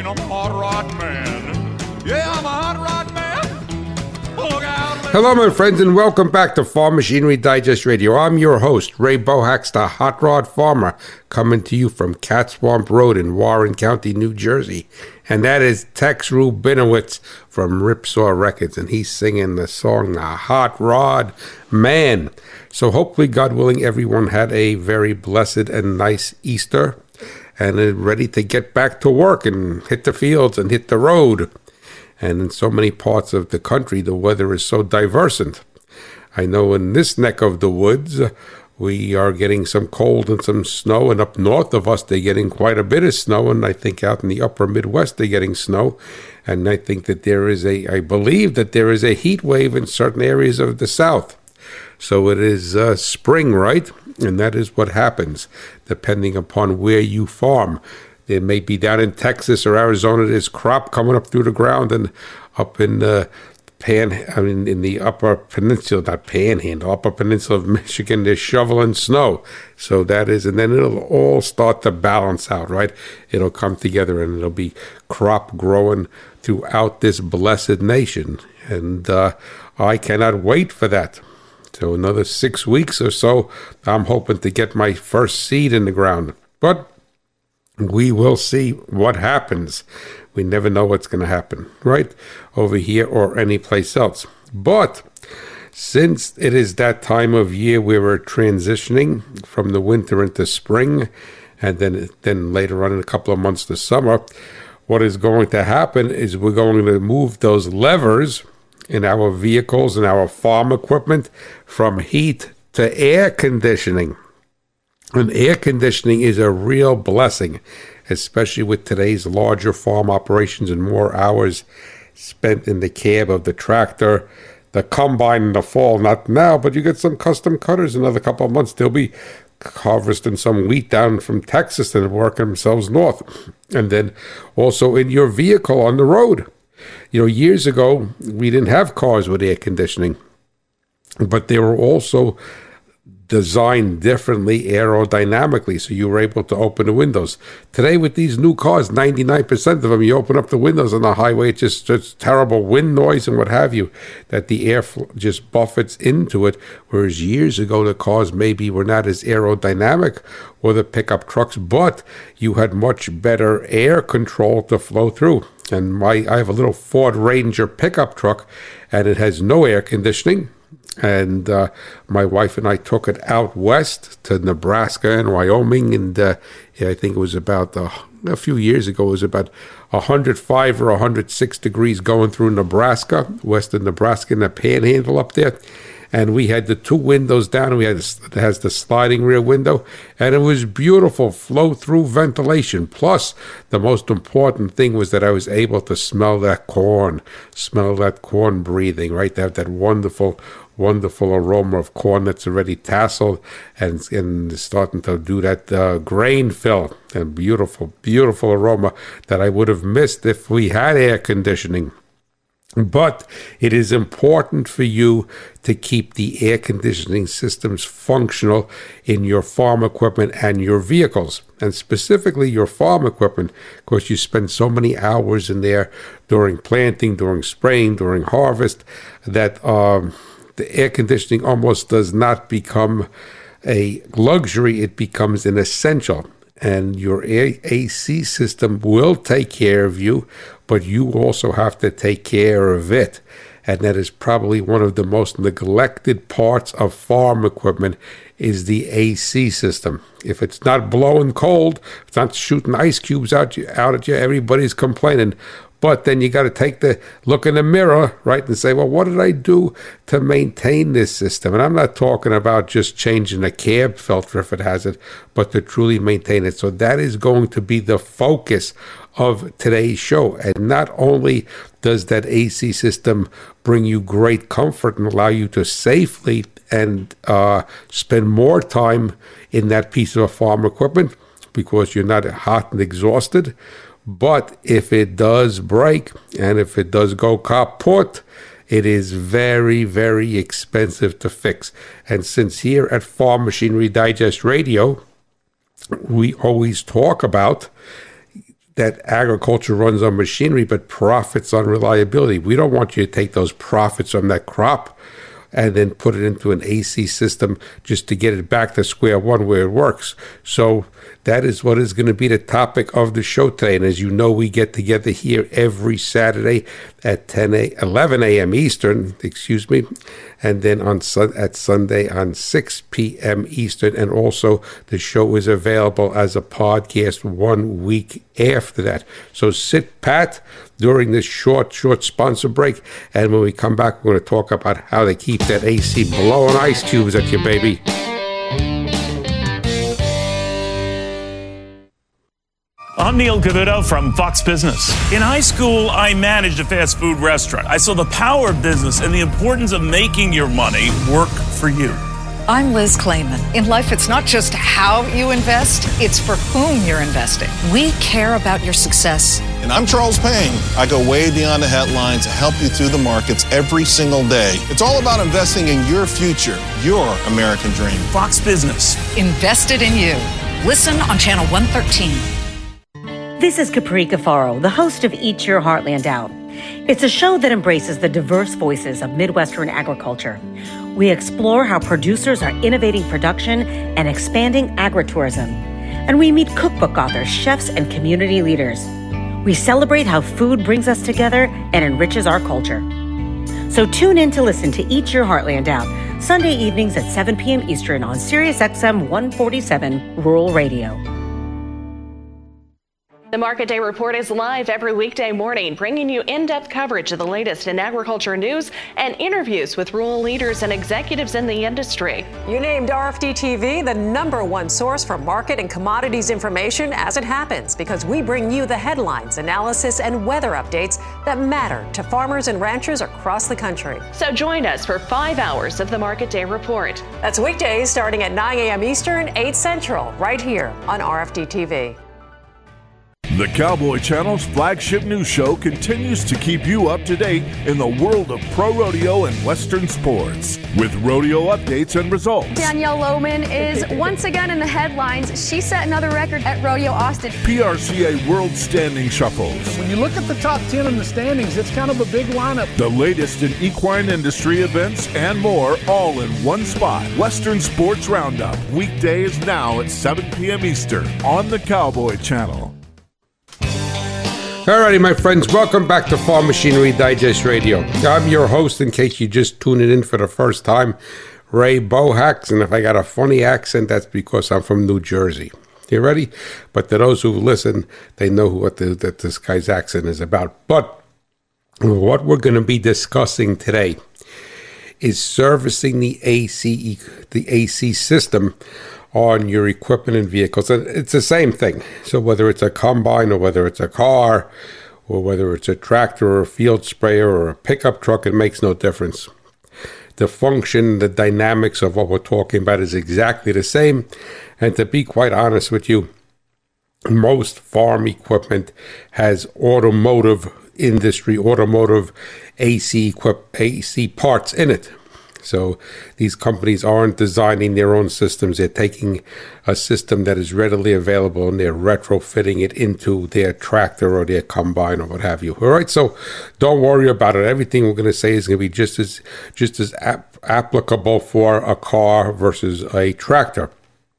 I'm a hot rod man. Yeah, I'm a hot rod man. Look out. Hello, my friends, and welcome back to Farm Machinery Digest Radio. I'm your host, Ray Bohax, the Hot Rod Farmer, coming to you from Cat Swamp Road in Warren County, New Jersey. And that is Tex Rubinowitz from Ripsaw Records, and he's singing the song, The Hot Rod Man. So hopefully, God willing, everyone had a very blessed and nice Easter and are ready to get back to work and hit the fields and hit the road. And in so many parts of the country, the weather is so diversant. I know in this neck of the woods, we are getting some cold and some snow, and up north of us, they're getting quite a bit of snow, and I think out in the upper Midwest, they're getting snow. And I think that I believe that there is a heat wave in certain areas of the South. So it is spring, right? And that is what happens, depending upon where you farm. There may be down in Texas or Arizona, there's crop coming up through the ground, and up in in the upper peninsula, upper peninsula of Michigan, they're shoveling snow. So that is, and then it'll all start to balance out, right? It'll come together and it'll be crop growing throughout this blessed nation. And I cannot wait for that. So another 6 weeks or so, I'm hoping to get my first seed in the ground. But we will see what happens. We never know what's going to happen, right? Over here or anyplace else. But since it is that time of year where we're transitioning from the winter into spring, and then later on in a couple of months to summer, what is going to happen is we're going to move those levers in our vehicles and our farm equipment from heat to air conditioning. And air conditioning is a real blessing, especially with today's larger farm operations and more hours spent in the cab of the tractor, the combine in the fall, not now, but you get some custom cutters in another couple of months. They'll be harvesting some wheat down from Texas and working themselves north. And then also in your vehicle on the road. You know, years ago, we didn't have cars with air conditioning, but they were also designed differently aerodynamically, so you were able to open the windows. Today, with these new cars, 99% of them, you open up the windows on the highway, it's just terrible wind noise and what have you, that the air just buffets into it, whereas years ago, the cars maybe were not as aerodynamic, or the pickup trucks, but you had much better air control to flow through. And I have a little Ford Ranger pickup truck, and it has no air conditioning. And my wife and I took it out west to Nebraska and Wyoming, and I think it was about a few years ago, it was about 105 or 106 degrees going through Nebraska, western Nebraska, in the panhandle up there. And we had the two windows down, and it has the sliding rear window, and it was beautiful flow-through ventilation. Plus, the most important thing was that I was able to smell that corn breathing, right? To have that wonderful aroma of corn that's already tasseled and starting to do that grain fill, and beautiful aroma that I would have missed if we had air conditioning. But it is important for you to keep the air conditioning systems functional in your farm equipment and your vehicles, and specifically your farm equipment, because you spend so many hours in there during planting, during spraying, during harvest, that the air conditioning almost does not become a luxury, it becomes an essential. And your AC system will take care of you, but you also have to take care of it. And that is probably one of the most neglected parts of farm equipment, is the AC system. If it's not blowing cold, if it's not shooting ice cubes out at you, everybody's complaining. But then you got to look in the mirror, right, and say, well, what did I do to maintain this system? And I'm not talking about just changing a cab filter if it has it, but to truly maintain it. So that is going to be the focus of today's show. And not only does that AC system bring you great comfort and allow you to safely and spend more time in that piece of farm equipment because you're not hot and exhausted, but if it does break and if it does go kaput, it is very, very expensive to fix. And since here at Farm Machinery Digest Radio, we always talk about that agriculture runs on machinery but profits on reliability. We don't want you to take those profits from that crop and then put it into an AC system just to get it back to square one where it works. So that is what is going to be the topic of the show today. And as you know, we get together here every Saturday at 11 a.m. Eastern, and then at Sunday on 6 p.m. Eastern. And also the show is available as a podcast 1 week after that. So sit pat during this short sponsor break. And when we come back, we're going to talk about how they keep that AC blowing ice cubes at you, baby. I'm Neil Cavuto from Fox Business. In high school, I managed a fast food restaurant. I saw the power of business and the importance of making your money work for you. I'm Liz Clayman. In life, it's not just how you invest, it's for whom you're investing. We care about your success. And I'm Charles Payne. I go way beyond the headlines to help you through the markets every single day. It's all about investing in your future, your American dream. Fox Business. Invested in you. Listen on Channel 113. This is Capri Cafaro, the host of Eat Your Heartland Out. It's a show that embraces the diverse voices of Midwestern agriculture. We explore how producers are innovating production and expanding agritourism. And we meet cookbook authors, chefs, and community leaders. We celebrate how food brings us together and enriches our culture. So tune in to listen to Eat Your Heartland Out, Sunday evenings at 7 p.m. Eastern on SiriusXM 147 Rural Radio. The Market Day Report is live every weekday morning, bringing you in-depth coverage of the latest in agriculture news and interviews with rural leaders and executives in the industry. You named RFD TV the #1 source for market and commodities information as it happens, because we bring you the headlines, analysis, and weather updates that matter to farmers and ranchers across the country. So join us for 5 hours of the Market Day Report. That's weekdays starting at 9 a.m. Eastern, 8 Central, right here on RFD TV. The Cowboy Channel's flagship news show continues to keep you up to date in the world of pro rodeo and Western sports with rodeo updates and results. Danielle Lohman is once again in the headlines. She set another record at Rodeo Austin. PRCA World Standing Shuffles. When you look at the top 10 in the standings, it's kind of a big lineup. The latest in equine industry events and more, all in one spot. Western Sports Roundup. Weekdays now at 7 p.m. Eastern on the Cowboy Channel. Alrighty, my friends, welcome back to Farm Machinery Digest Radio. I'm your host, in case you just tuned in for the first time, Ray Bohacs, and if I got a funny accent, that's because I'm from New Jersey. You ready? But to those who listen, they know what this guy's accent is about. But what we're going to be discussing today is servicing the AC system on your equipment and vehicles. And it's the same thing. So whether it's a combine or whether it's a car or whether it's a tractor or a field sprayer or a pickup truck, it makes no difference. The function, the dynamics of what we're talking about is exactly the same. And to be quite honest with you, most farm equipment has automotive AC parts in it. So these companies aren't designing their own systems. They're taking a system that is readily available and they're retrofitting it into their tractor or their combine or what have you. All right, so don't worry about it. Everything we're going to say is going to be just as applicable for a car versus a tractor.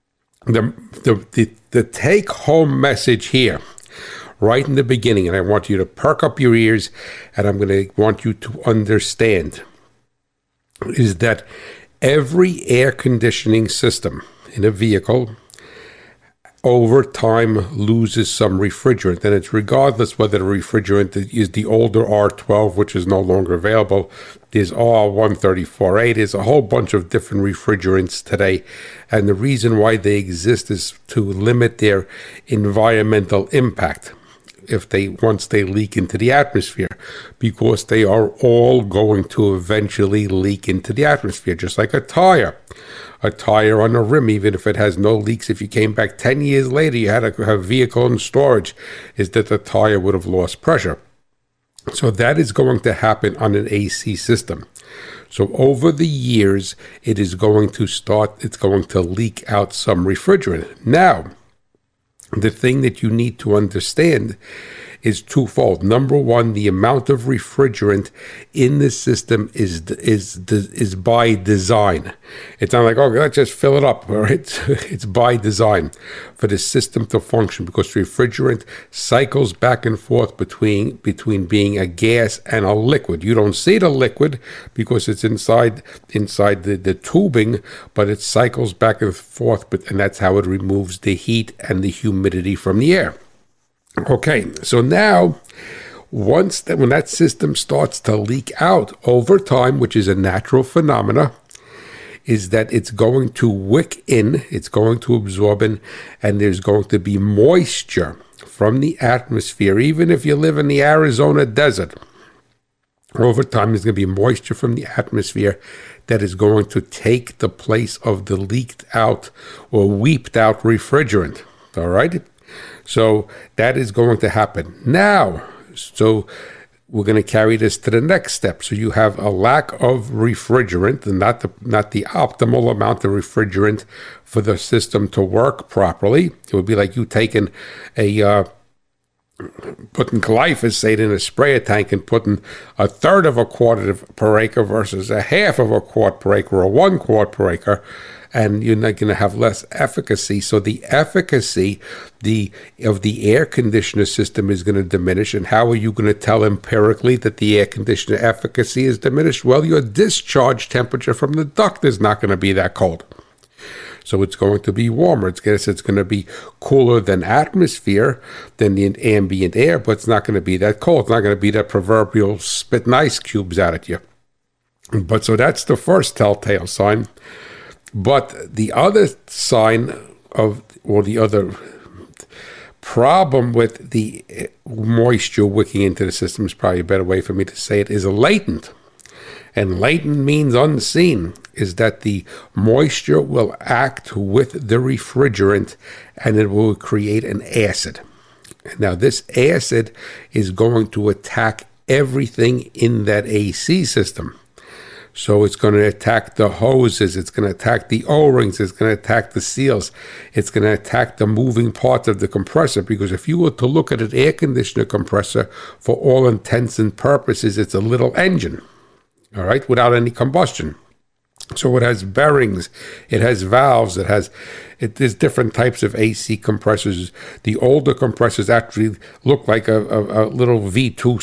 The take-home message here, right in the beginning, and I want you to perk up your ears, and I'm going to want you to understand, is that every air conditioning system in a vehicle over time loses some refrigerant, and it's regardless whether the refrigerant is the older R12, which is no longer available. There's R134A. There's a whole bunch of different refrigerants today, and the reason why they exist is to limit their environmental impact once they leak into the atmosphere, because they are all going to eventually leak into the atmosphere, just like a tire. A tire on a rim, even if it has no leaks, if you came back 10 years later, you had a vehicle in storage, is that the tire would have lost pressure. So that is going to happen on an AC system. So over the years, it's going to leak out some refrigerant. Now, the thing that you need to understand is twofold. Number one, the amount of refrigerant in the system is by design. It's not like, oh, let's just fill it up. All right? It's by design for the system to function, because refrigerant cycles back and forth between being a gas and a liquid. You don't see the liquid because it's inside the tubing, but it cycles back and forth, and that's how it removes the heat and the humidity from the air. Okay, so now, when that system starts to leak out over time, which is a natural phenomena, is that it's going to wick in, it's going to absorb in, and there's going to be moisture from the atmosphere. Even if you live in the Arizona desert, over time there's going to be moisture from the atmosphere that is going to take the place of the leaked out or weeped out refrigerant. All right? So that is going to happen. Now, so we're going to carry this to the next step. So you have a lack of refrigerant, and not the optimal amount of refrigerant for the system to work properly. It would be like you taking putting glyphosate in a sprayer tank and putting a third of a quart per acre versus a half of a quart per acre or 1 quart per acre, and you're not going to have less efficacy. So the efficacy of the air conditioner system is going to diminish. And how are you going to tell empirically that the air conditioner efficacy is diminished? Well, your discharge temperature from the duct is not going to be that cold. So it's going to be warmer. It's going to be cooler than atmosphere, than the ambient air, but it's not going to be that cold. It's not going to be that proverbial spitting ice cubes out at you. But so that's the first telltale sign. But the other sign or the other problem with the moisture wicking into the system, is probably a better way for me to say it, is latent. And latent means unseen, is that the moisture will act with the refrigerant and it will create an acid. Now, this acid is going to attack everything in that AC system. So it's going to attack the hoses, it's going to attack the O-rings, it's going to attack the seals, it's going to attack the moving parts of the compressor, because if you were to look at an air conditioner compressor, for all intents and purposes, it's a little engine, all right, without any combustion. So it has bearings, it has valves, there's different types of AC compressors. The older compressors actually look like a little V2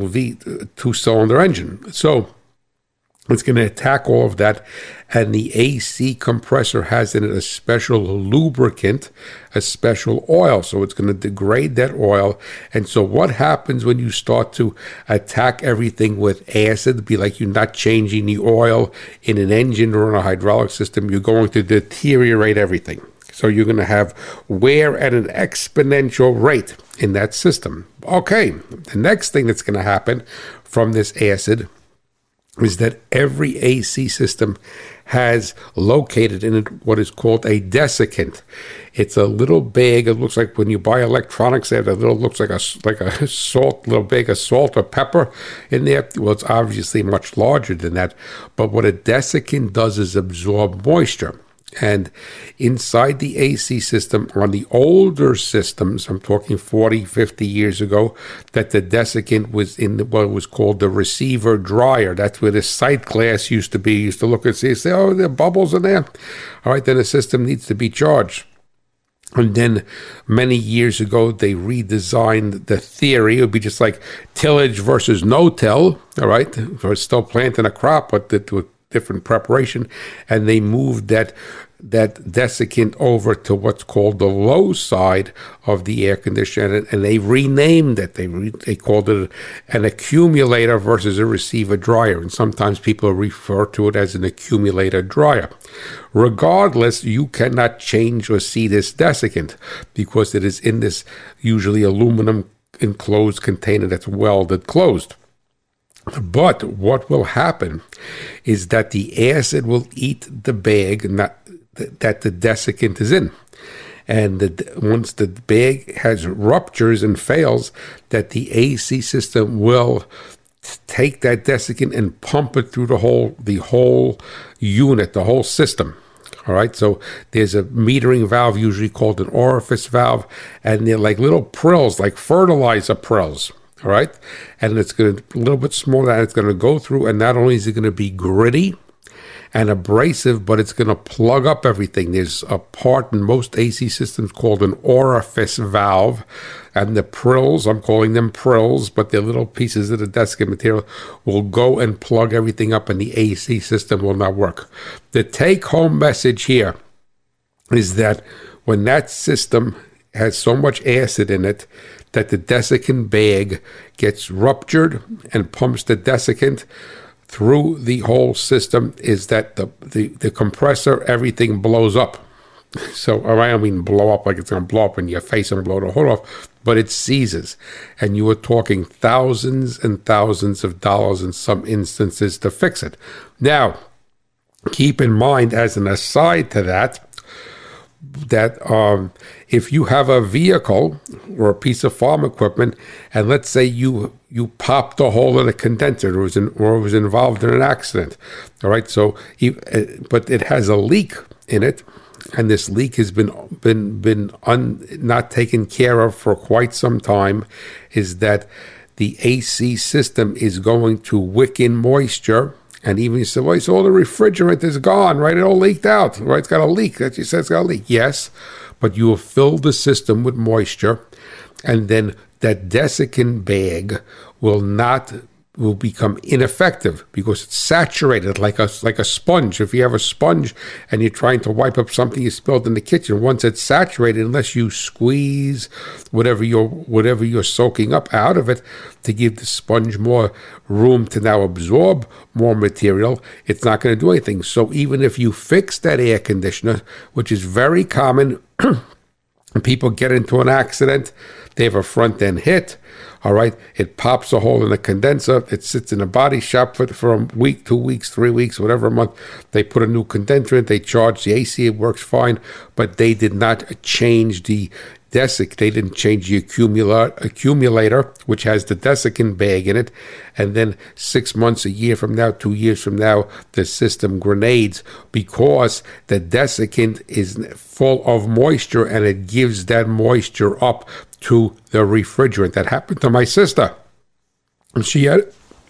cylinder engine. So it's going to attack all of that, and the AC compressor has in it a special lubricant, a special oil, so it's going to degrade that oil. And so what happens when you start to attack everything with acid? It'd be like you're not changing the oil in an engine or in a hydraulic system. You're going to deteriorate everything. So you're going to have wear at an exponential rate in that system. Okay, the next thing that's going to happen from this acid is that every AC system has located in it what is called a desiccant. It's a little bag. It looks like when you buy electronics, they have a little, looks like a salt, little bag of salt or pepper in there. Well, it's obviously much larger than that. But what a desiccant does is absorb moisture. And inside the AC system, on the older systems, I'm talking 40, 50 years ago, that the desiccant was in what was called the receiver dryer. That's where the sight glass used to be. You used to look and say, oh, there are bubbles in there. All right, then the system needs to be charged. And then many years ago, they redesigned the theory. It would be just like tillage versus no-till, all right? So it's still planting a crop, but with different preparation, and they moved that desiccant over to what's called the low side of the air conditioner, and they renamed it. They called it an accumulator versus a receiver dryer, and sometimes people refer to it as an accumulator dryer. Regardless, you cannot change or see this desiccant because it is in this usually aluminum enclosed container that's welded closed. But what will happen is that the acid will eat the bag that the desiccant is in. And once the bag has ruptures and fails, that the AC system will take that desiccant and pump it through the whole unit, the whole system. All right, so there's a metering valve usually called an orifice valve, and they're like little prills, like fertilizer prills. All right, and it's going to a little bit smaller, and it's going to go through, and not only is it going to be gritty and abrasive, but it's going to plug up everything. There's a part in most AC systems called an orifice valve, and the prills, I'm calling them prills, but they're little pieces of the desiccant material, will go and plug everything up, and the AC system will not work. The take-home message here is that when that system has so much acid in it that the desiccant bag gets ruptured and pumps the desiccant through the whole system, is that the compressor, everything blows up. So I don't mean blow up like it's going to blow up in your face and blow the whole off, but it seizes. And you are talking thousands and thousands of dollars in some instances to fix it. Now, keep in mind, as an aside to that if you have a vehicle or a piece of farm equipment, and let's say you popped a hole in a condenser or was involved in an accident, all right, so but it has a leak in it, and this leak has been not taken care of for quite some time, is that the AC system is going to wick in moisture. And even you say, well, so all the refrigerant is gone, right? It all leaked out, right? It's got a leak. That you said it's got a leak. Yes, but you have filled the system with moisture, and then that desiccant bag will become ineffective because it's saturated like a sponge. If you have a sponge and you're trying to wipe up something you spilled in the kitchen, once it's saturated, unless you squeeze whatever you're soaking up out of it to give the sponge more room to now absorb more material, it's not going to do anything. So even if you fix that air conditioner, which is very common, people get into an accident, they have a front end hit, all right, it pops a hole in the condenser, it sits in a body shop for a week, 2 weeks, 3 weeks, whatever, a month. They put a new condenser in, they charge the AC, it works fine, but they did not change the desiccant, they didn't change the accumulator, which has the desiccant bag in it, and then 6 months, a year from now, 2 years from now, the system grenades because the desiccant is full of moisture, and it gives that moisture up to the refrigerant. That happened to my sister. She had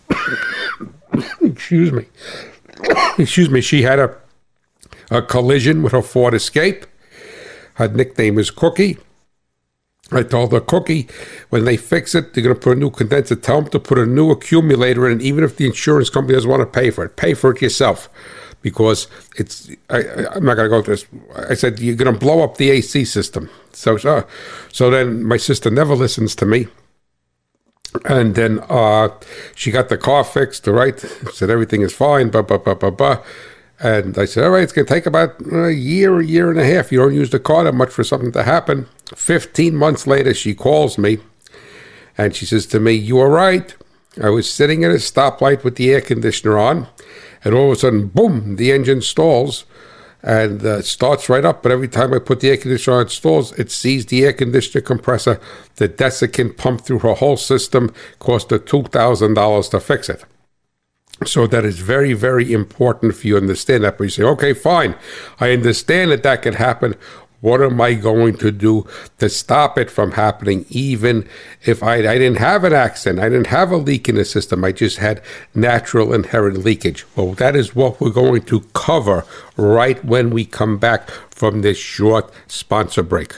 excuse me, she had a collision with her Ford Escape. Her nickname is Cookie. I told her, Cookie, when they fix it, they're going to put a new condenser. Tell them to put a new accumulator in, even if the insurance company doesn't want to pay for it yourself. Because I'm not going to go through this. I said, you're going to blow up the AC system. So then my sister never listens to me. And then she got the car fixed, right? Said everything is fine, And I said, all right, it's going to take about a year and a half. You don't use the car that much for something to happen. 15 months later, she calls me, and she says to me, you were right. I was sitting at a stoplight with the air conditioner on, and all of a sudden, boom, the engine stalls, and starts right up. But every time I put the air conditioner on, it stalls. It sees the air conditioner compressor. The desiccant pumped through her whole system, cost her $2,000 to fix it. So that is very, very important for you to understand that. But you say, okay, fine. I understand that can happen. What am I going to do to stop it from happening? Even if I didn't have an accident, I didn't have a leak in the system, I just had natural inherent leakage. Well, that is what we're going to cover right when we come back from this short sponsor break.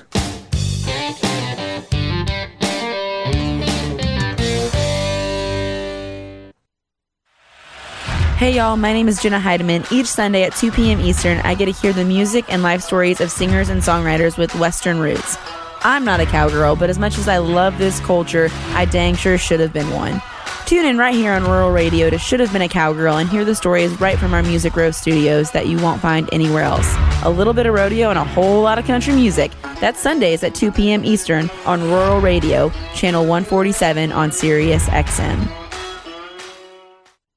Hey y'all, my name is Jenna Heidemann. Each Sunday at 2 p.m. Eastern, I get to hear the music and life stories of singers and songwriters with Western roots. I'm not a cowgirl, but as much as I love this culture, I dang sure should have been one. Tune in right here on Rural Radio to Should Have Been a Cowgirl and hear the stories right from our Music Row studios that you won't find anywhere else. A little bit of rodeo and a whole lot of country music. That's Sundays at 2 p.m. Eastern on Rural Radio, channel 147 on Sirius XM.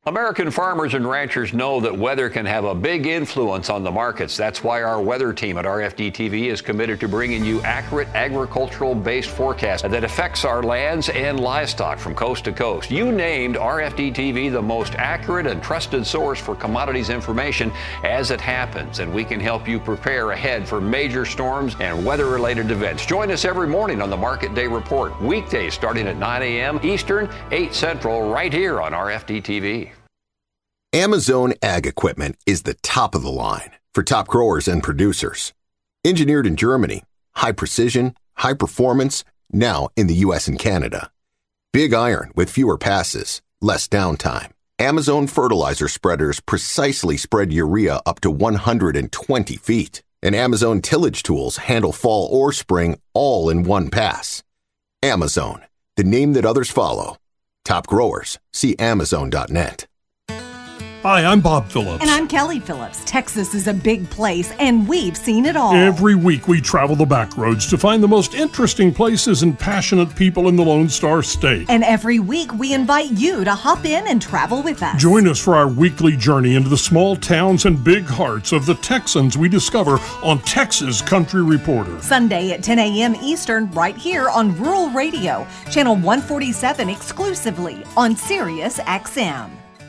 American farmers and ranchers know that weather can have a big influence on the markets. That's why our weather team at RFD TV is committed to bringing you accurate agricultural-based forecasts that affects our lands and livestock from coast to coast. You named RFD TV the most accurate and trusted source for commodities information as it happens, and we can help you prepare ahead for major storms and weather-related events. Join us every morning on the Market Day Report, weekdays starting at 9 a.m. Eastern, 8 Central, right here on RFD TV. Amazone Ag Equipment is the top of the line for top growers and producers. Engineered in Germany, high precision, high performance, now in the U.S. and Canada. Big iron with fewer passes, less downtime. Amazone fertilizer spreaders precisely spread urea up to 120 feet. And Amazone tillage tools handle fall or spring all in one pass. Amazone, the name that others follow. Top growers, see Amazone.net. Hi, I'm Bob Phillips. And I'm Kelly Phillips. Texas is a big place, and we've seen it all. Every week we travel the back roads to find the most interesting places and passionate people in the Lone Star State. And every week we invite you to hop in and travel with us. Join us for our weekly journey into the small towns and big hearts of the Texans we discover on Texas Country Reporter. Sunday at 10 a.m. Eastern, right here on Rural Radio, Channel 147 exclusively on Sirius XM.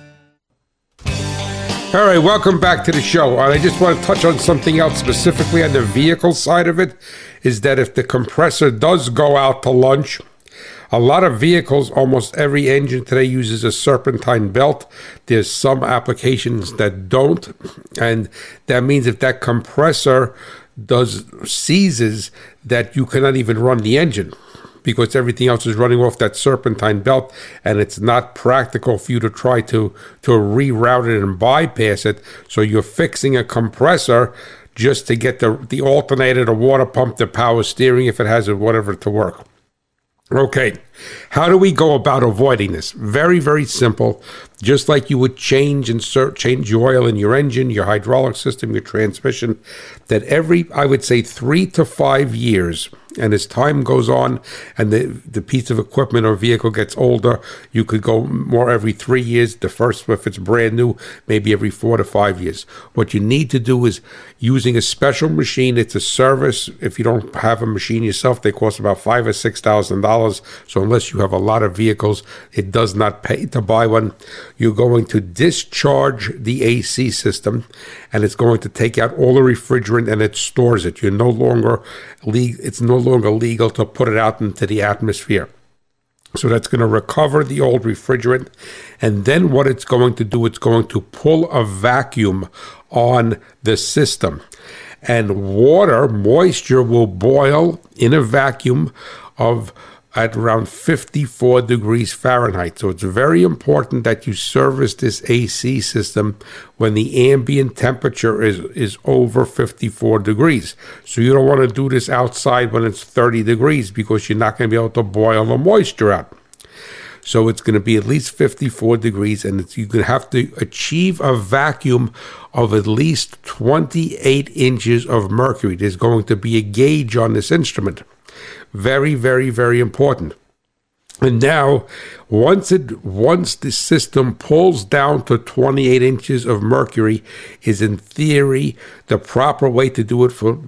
All right, welcome back to the show. I just want to touch on something else specifically on the vehicle side of it, is that if the compressor does go out to lunch, a lot of vehicles, almost every engine today uses a serpentine belt. There's some applications that don't, and that means if that compressor seizes, that you cannot even run the engine, because everything else is running off that serpentine belt, and it's not practical for you to try to reroute it and bypass it. So you're fixing a compressor just to get the alternator, the water pump, the power steering, if it has it, whatever, to work. Okay, how do we go about avoiding this? Very, very simple. Just like you would change your oil in your engine, your hydraulic system, your transmission, that every, I would say, 3 to 5 years, and as time goes on and the piece of equipment or vehicle gets older, you could go more every 3 years. The first, if it's brand new, maybe every 4 to 5 years. What you need to do is using a special machine. It's a service. If you don't have a machine yourself, they cost about $5,000 or $6,000. So unless you have a lot of vehicles, it does not pay to buy one. You're going to discharge the AC system, and it's going to take out all the refrigerant, and it stores it. It's no longer legal to put it out into the atmosphere. So that's going to recover the old refrigerant, and then what it's going to do, it's going to pull a vacuum on the system, and moisture will boil in a vacuum at around 54 degrees Fahrenheit. So it's very important that you service this AC system when the ambient temperature is over 54 degrees. So you don't want to do this outside when it's 30 degrees, because you're not going to be able to boil the moisture out. So it's going to be at least 54 degrees, and you're going to have to achieve a vacuum of at least 28 inches of mercury. There's going to be a gauge on this instrument. Very, very, very important. And now, once the system pulls down to 28 inches of mercury, is in theory the proper way to do it for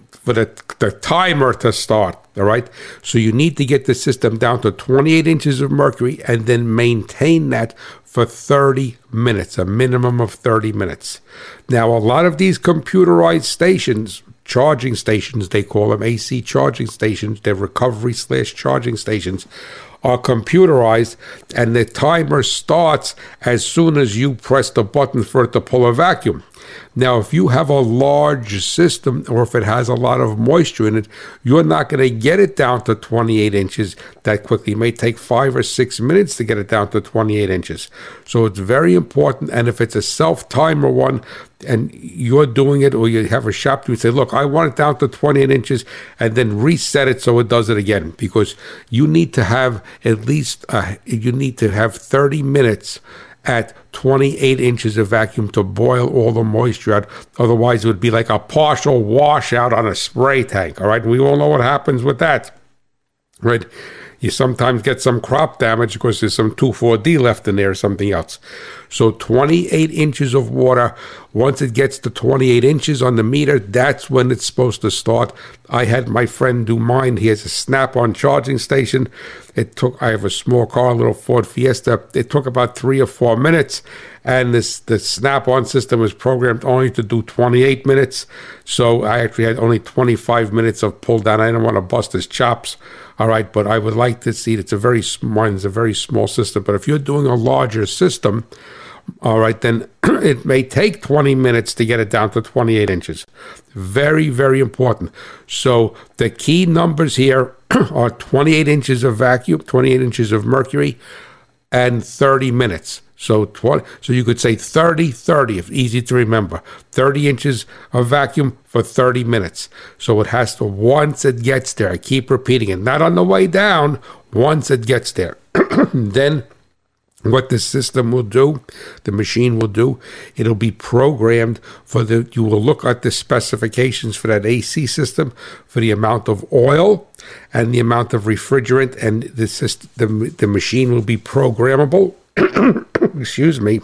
the timer to start. All right. So you need to get the system down to 28 inches of mercury, and then maintain that for 30 minutes, a minimum of 30 minutes. Now, a lot of these computerized stations, charging stations, they call them AC charging stations, they're recovery/charging stations, are computerized, and the timer starts as soon as you press the button for it to pull a vacuum. Now, if you have a large system, or if it has a lot of moisture in it, you're not going to get it down to 28 inches that quickly. It may take 5 or 6 minutes to get it down to 28 inches. So it's very important. And if it's a self-timer one, and you're doing it, or you have a shop to say, look, I want it down to 28 inches, and then reset it so it does it again, because you need to have at least, you need to have 30 minutes at 28 inches of vacuum to boil all the moisture out. Otherwise, it would be like a partial washout on a spray tank, all right? And we all know what happens with that, right? You sometimes get some crop damage because there's some 2,4-D left in there or something else. So 28 inches of water, once it gets to 28 inches on the meter, that's when it's supposed to start. I had my friend do mine. He has a Snap-on charging station. I have a small car, a little Ford Fiesta. It took about 3 or 4 minutes, and the Snap-on system was programmed only to do 28 minutes. So I actually had only 25 minutes of pull down. I didn't want to bust his chops. All right, but I would like to see mine's a very small system. But if you're doing a larger system, all right, then it may take 20 minutes to get it down to 28 inches. Very, very important. So the key numbers here are 28 inches of vacuum, 28 inches of mercury, and 30 minutes. So you could say 30, if easy to remember. 30 inches of vacuum for 30 minutes. So it has to, once it gets there, I keep repeating it, not on the way down, once it gets there. Then what the system will do, the machine will do, it'll be programmed you will look at the specifications for that AC system, for the amount of oil and the amount of refrigerant, and the machine will be programmable. Excuse me.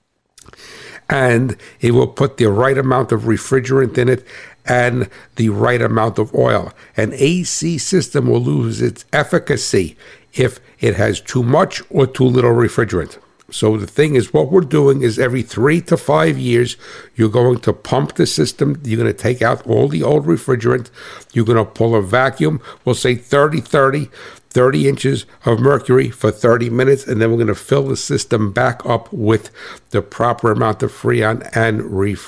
And it will put the right amount of refrigerant in it and the right amount of oil. An AC system will lose its efficacy if it has too much or too little refrigerant. So the thing is, what we're doing is every 3 to 5 years, you're going to pump the system. You're going to take out all the old refrigerant. You're going to pull a vacuum. We'll say 30 inches of mercury for 30 minutes, and then we're going to fill the system back up with the proper amount of Freon and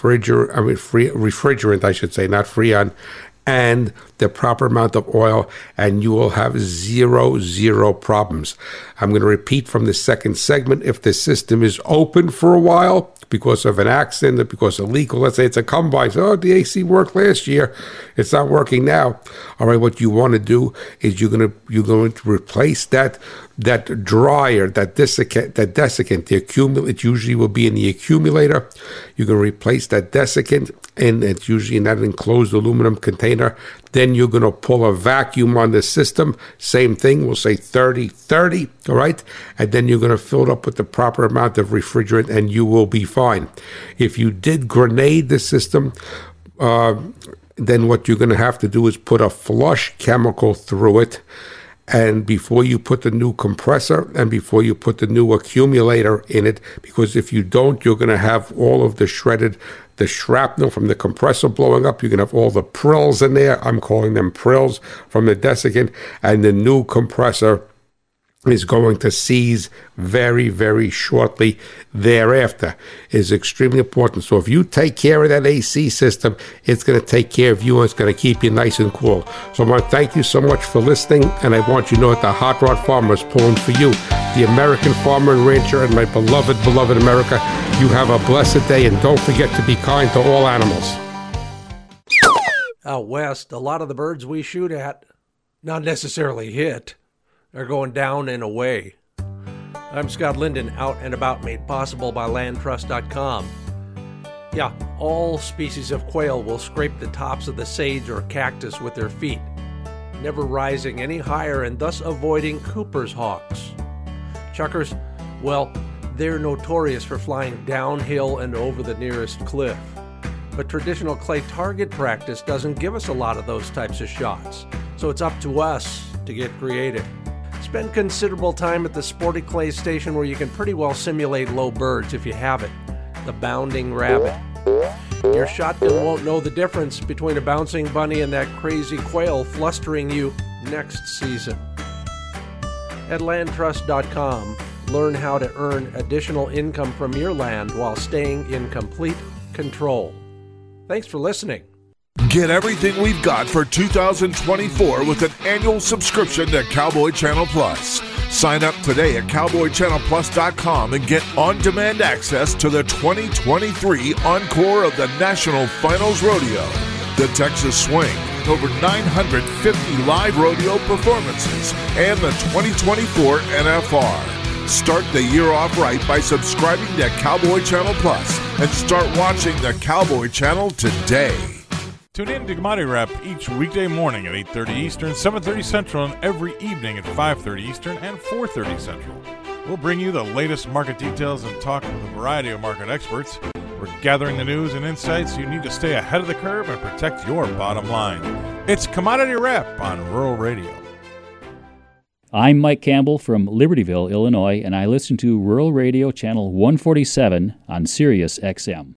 refrigerant, I should say, not Freon, and the proper amount of oil, and you will have zero problems. I'm going to repeat from the second segment. If the system is open for a while because of an accident or because of a leak, or let's say it's a combine, so the AC worked last year, it's not working now. All right, what you want to do is you're going to replace that dryer, that desiccant, it usually will be in the accumulator. You're going to replace that desiccant, and it's usually in that enclosed aluminum container. Then you're going to pull a vacuum on the system. Same thing, we'll say 30, all right? And then you're going to fill it up with the proper amount of refrigerant, and you will be fine. If you did grenade the system, then what you're going to have to do is put a flush chemical through it, and before you put the new compressor and before you put the new accumulator in it, because if you don't, you're going to have all of the shrapnel from the compressor blowing up. You're going to have all the prills in there. I'm calling them prills from the desiccant, and the new compressor is going to seize very, very shortly thereafter. It is extremely important. So if you take care of that AC system, it's going to take care of you, and it's going to keep you nice and cool. So I want to thank you so much for listening, and I want you to know that the Hot Rod Farmer is pulling for you, the American farmer and rancher, and my beloved America. You have a blessed day, and don't forget to be kind to all animals. Out west, a lot of the birds we shoot at, not necessarily hit, are going down and away. I'm Scott Linden, Out and About, made possible by LandTrust.com. Yeah, all species of quail will scrape the tops of the sage or cactus with their feet, never rising any higher and thus avoiding Cooper's hawks. Chukars, well, they're notorious for flying downhill and over the nearest cliff. But traditional clay target practice doesn't give us a lot of those types of shots, so it's up to us to get creative. Spend considerable time at the Sporty Clay station where you can pretty well simulate low birds if you have it. The bounding rabbit. Your shotgun won't know the difference between a bouncing bunny and that crazy quail flustering you next season. At LandTrust.com, learn how to earn additional income from your land while staying in complete control. Thanks for listening. Get everything we've got for 2024 with an annual subscription to Cowboy Channel Plus. Sign up today at CowboyChannelPlus.com and get on-demand access to the 2023 encore of the National Finals Rodeo, the Texas Swing, over 950 live rodeo performances, and the 2024 NFR. Start the year off right by subscribing to Cowboy Channel Plus and start watching the Cowboy Channel today. Tune in to Commodity Wrap each weekday morning at 8:30 Eastern, 7:30 Central, and every evening at 5:30 Eastern and 4:30 Central. We'll bring you the latest market details and talk with a variety of market experts. We're gathering the news and insights you need to stay ahead of the curve and protect your bottom line. It's Commodity Wrap on Rural Radio. I'm Mike Campbell from Libertyville, Illinois, and I listen to Rural Radio Channel 147 on Sirius XM.